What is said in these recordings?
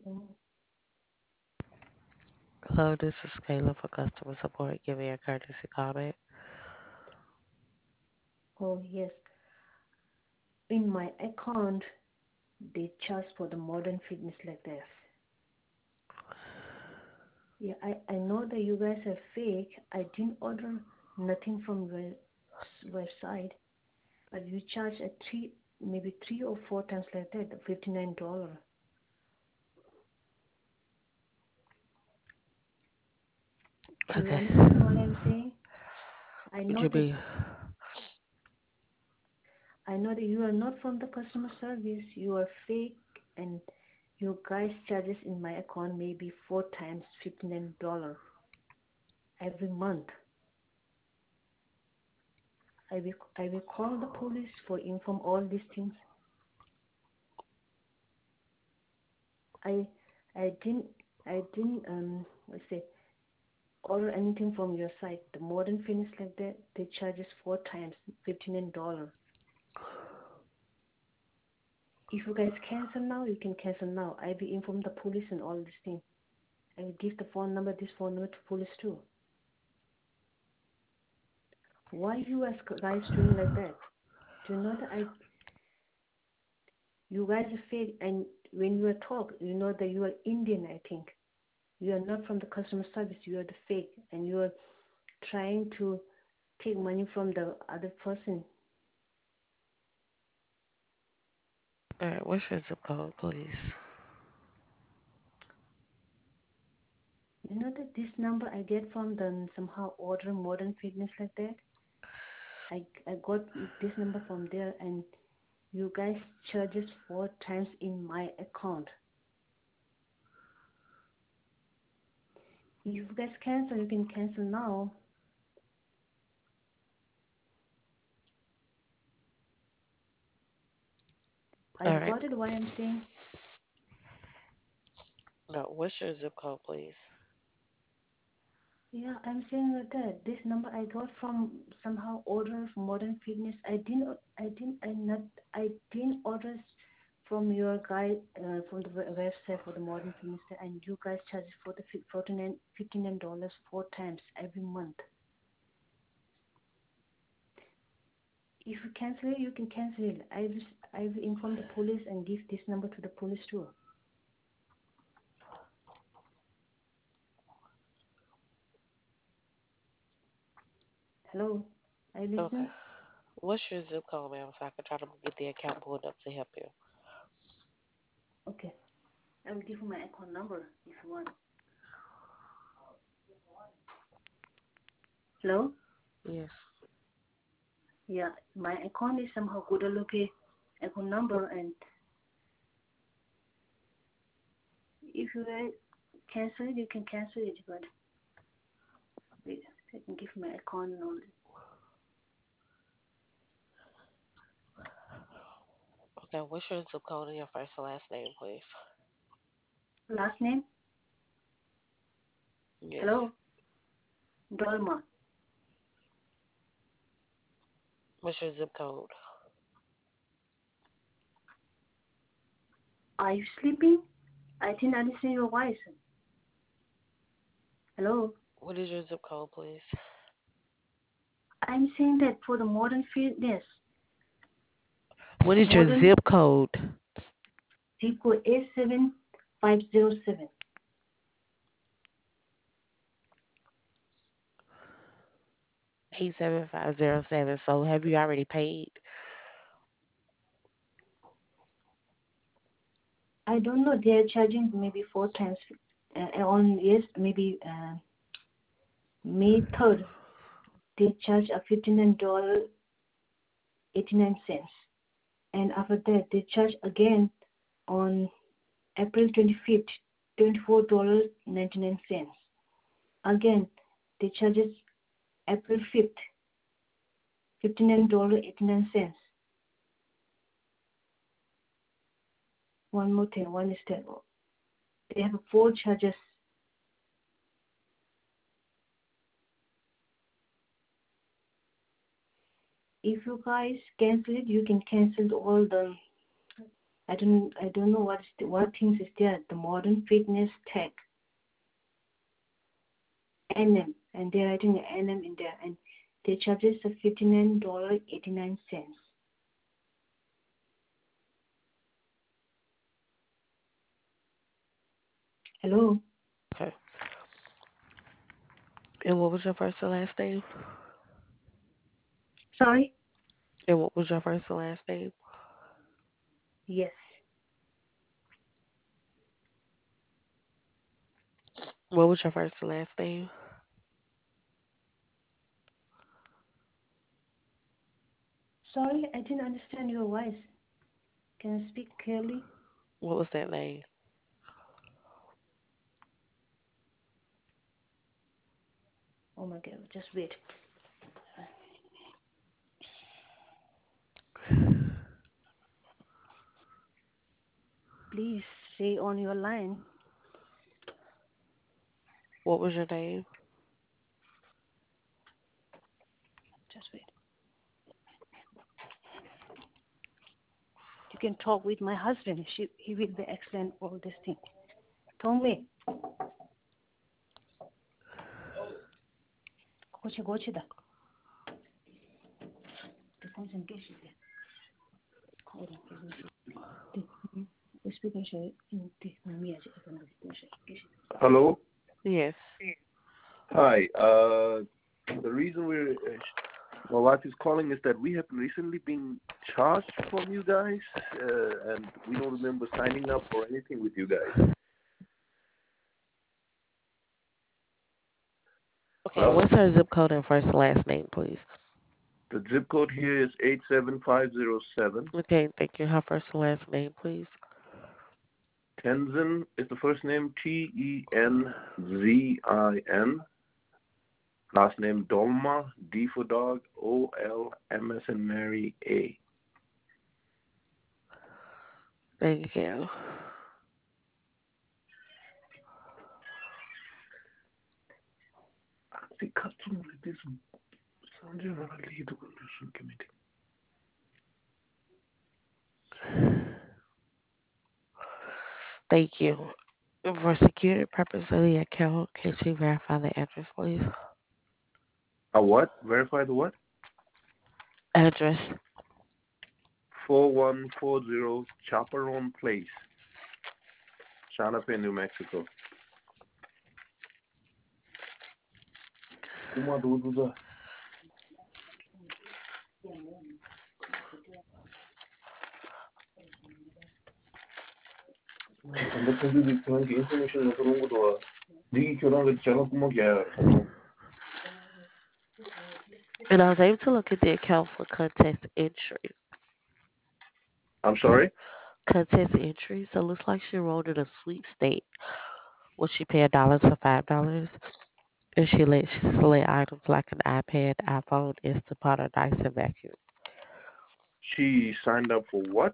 Oh, Hello, this is Kayla for customer support. Give me a courtesy comment. oh yes. In my account, they charge for the modern fitness like this. Yeah, I know that you guys are fake. I didn't order nothing from your website, but you charge a maybe 3 or 4 times like that, $59. Do you Okay. understand what I'm saying? I know Give that me. I know that you are not from the customer service. You are fake, and your guys charges in my account maybe 4 times $59 every month. I will call the police for inform all these things. I I didn't let's say order anything from your site. The modern fitness like that they charges 4 times $59. If you guys cancel now, you can cancel now. I will inform the police and all these things. I will give this phone number to police too. Why you guys doing like that? Do you know that you guys are fake, and when you are talk, you know that you are Indian, I think. You are not from the customer service, you are the fake, and you are trying to take money from the other person. Alright, what's your zip code, please? You know that this number I get from the somehow order modern fitness like that. I got this number from there, and you guys charges 4 times in my account. If you guys cancel, you can cancel now. Are you Alright. got it? What I'm saying? No, what's your zip code, please? Yeah, I'm saying that this number I got from somehow order from Modern Fitness. I didn't order from your guy from the website for the Modern Fitness, and you guys charge for the $59 4 times every month. If you cancel it, you can cancel it. I will inform the police and give this number to the police too. Hello, are you Okay. listening? What's your zip code, ma'am, so I can try to get the account pulled up to help you? Okay, I will give you my account number if you want. Hello. Yes. Yeah, my account is somehow Guadalupe account number, and if you guys cancel it, you can cancel it, but wait, I can give my account and all Okay, what's your zip code and your first and last name, please? last name. Yes. Hello, Dolma. What's your zip code? Are you sleeping? I didn't understand your voice. Hello, What is your zip code, please? I'm saying that for the modern fitness, What is your modern zip code? zip code 87507. 87507. So have you already paid? I don't know. They are charging maybe 4 times on yes maybe May 3rd. They charge a $59.89. And after that they charge again on April 25th, $24.99. Again, they charges April 5th, $59.89. One more thing, one is that they have four charges. If you guys cancel it, you can cancel all the. I don't know what things is there. The Modern Fitness Tech, NM, and they're writing NM in there, and their charges are $59.89. Hello. Okay. And what was your first and last name? Sorry. And what was your first and last name? Yes. What was your first and last name? Sorry, I didn't understand your voice. Can you speak clearly? What was that name? Oh my God, just wait. Please stay on your line. What was your name? Just wait. You can talk with my husband. He will be explain all this thing. Tongwei. 고치다. 당신 계시대. Hello. Yes. Hi. The reason my wife is calling is that we have recently been charged from you guys, and we don't remember signing up or anything with you guys. Okay, what's her zip code and first and last name, please? The zip code here is 87507. Okay, thank you. Her first and last name, please. Tenzin is the first name, Tenzin. Last name Dolma, D for dog, OLM as in Mary, A. Thank you. Thank you. For security purpose of the account, can you verify the address, please? A what? Verify the what? Address. 4140 Chaparron Place, Santa Fe, New Mexico. And I was able to look at the account for contest entries. I'm sorry? Contest entries. So it looks like she enrolled in a sweepstake. Will she pay $1 to $5? And she select items like an iPad, iPhone, Instapot, or Dyson vacuum. She signed up for what?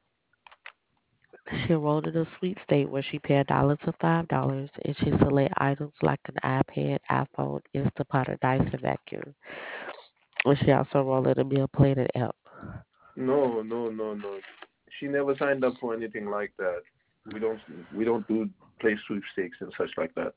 She enrolled in a sweepstake where she paid $1 to $5 and she select items like an iPad, iPhone, Instapot, or Dyson vacuum. And she also enrolled in a meal planning app. No. She never signed up for anything like that. We don't do play sweepstakes and such like that.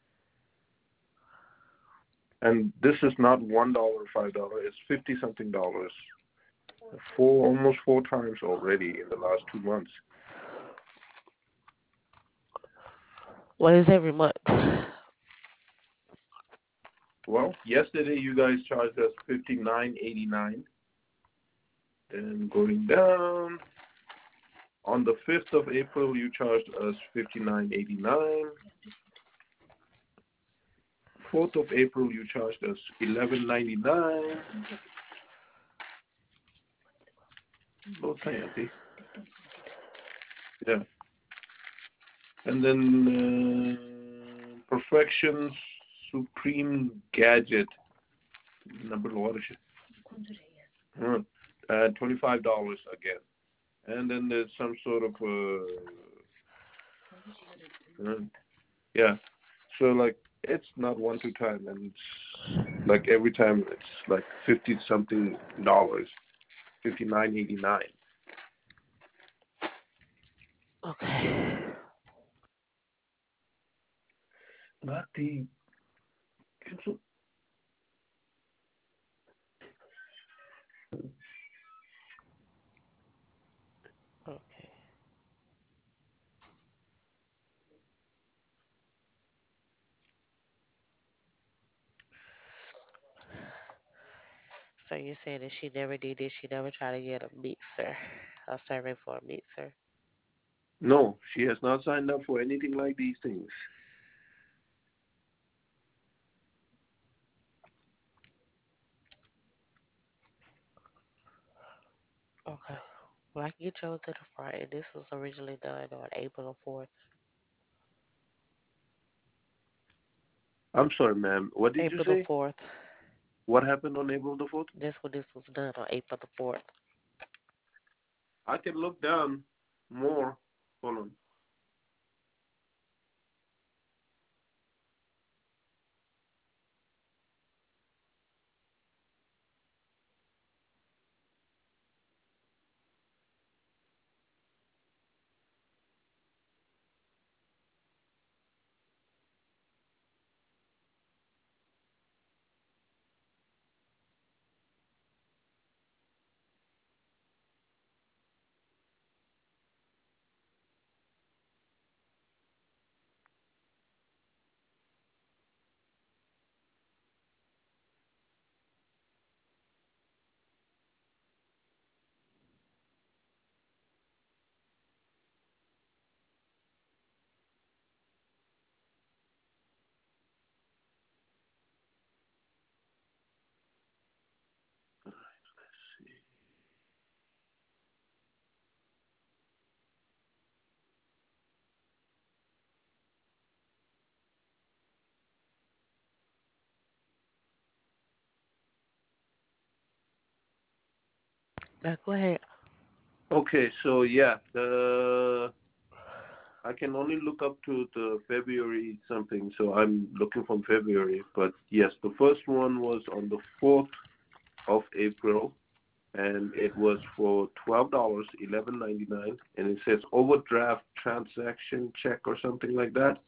And this is not $1 or $5. It's $50-something. Almost 4 times already in the last 2 months. What is every month? Well, yesterday you guys charged us $59.89. Then going down, on the 5th of April you charged us $59.89. 4th of April you charged us $11.99. Yeah. And then Perfection Supreme Gadget. Number $25 again. And then there's some sort of yeah. So like it's not 1-2 time, and it's like every time it's like $50-something, $59.89. Okay. Not the cancel. Okay. So you're saying that she never did this? She never tried to get a mixer, a survey for a mixer? No, she has not signed up for anything like these things. Okay. Well, I can get yours to the front, and this was originally done on April the 4th. I'm sorry, ma'am. What did you April the say? 4th. What happened on April the 4th? This was done on April the 4th. I can look down more. Hold on. Let's see. Now go ahead. Okay, so yeah, the I can only look up to the February something, so I'm looking from February. But yes, the first one was on the 4th of April, and it was for $12, 11.99, and it says overdraft transaction check or something like that.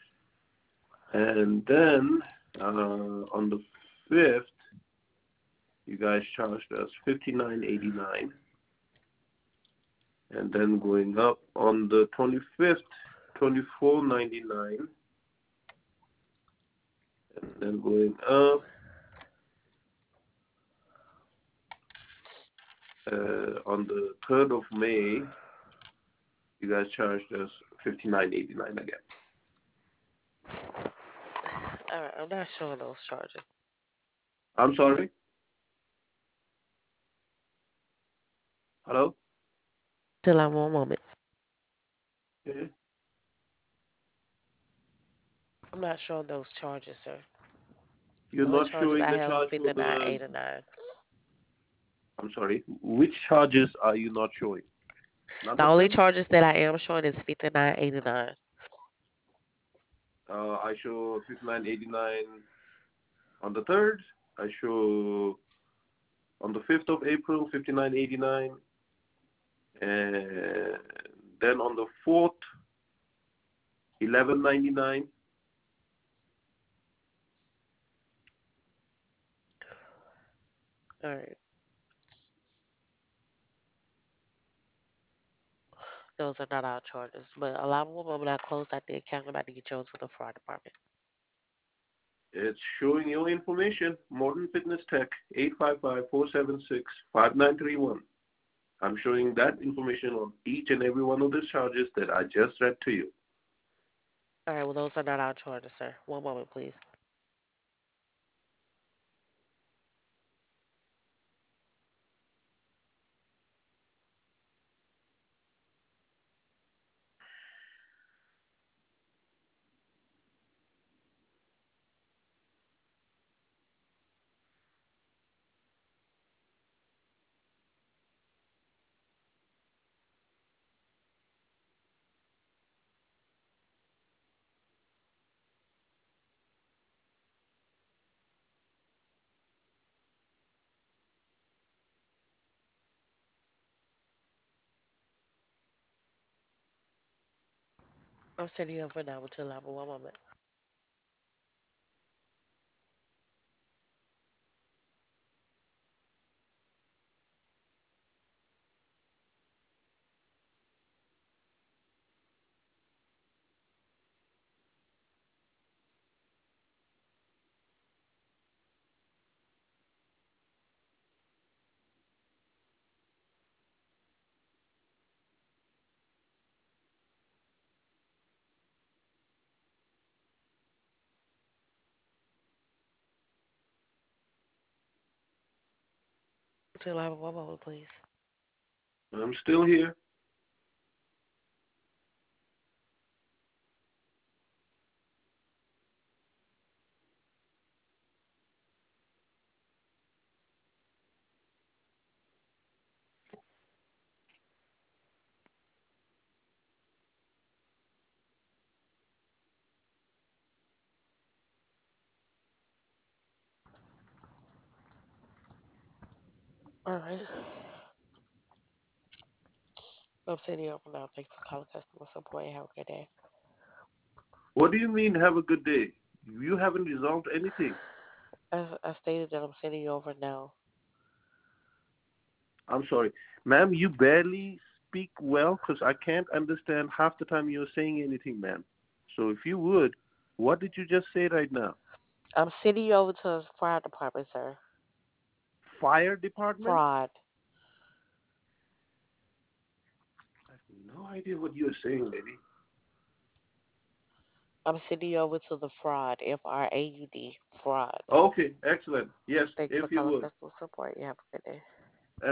And then on the 5th, you guys charged us $59.89, and then going up on the 25th, $24.99, and then going up on the 3rd of May, you guys charged us $59.89 again. All right, I'm not showing those charges. I'm sorry. Hello. Till I'm 1 moment. Yeah. I'm not showing those charges, sir. You're The only not charges showing I the have are charge for fifty nine the. eighty nine. I'm sorry. Which charges are you not showing? None The of only them. charges that I am showing is 59.89. I show 59.89 on the 3rd. I show on the 5th of April 59.89, and then on the 4th 11.99. All right, those are not our charges. But allow me 1 moment. I closed out the account. I'm about to get yours to the fraud department. It's showing your information. Modern Fitness Tech 855-476-5931. I'm showing that information on each and every one of the charges that I just read to you. All right, well, those are not our charges, sir. 1 moment, please. I'm sending you over now with your level. One moment. With your level. One moment, please. I'm still here. All right. I'm sending you over now. Thanks for calling customer support. Have a good day. What do you mean, have a good day? You haven't resolved anything. I stated that I'm sending you over now. I'm sorry. Ma'am, you barely speak well because I can't understand half the time you're saying anything, ma'am. So if you would, what did you just say right now? I'm sending you over to the fire department, sir. Fire department? Fraud. I have no idea what you're saying, lady. I'm sending you over to the fraud. FRAUD. Fraud. Okay, excellent. Yes, Thanks for if you calling would. customer support. You have a good day.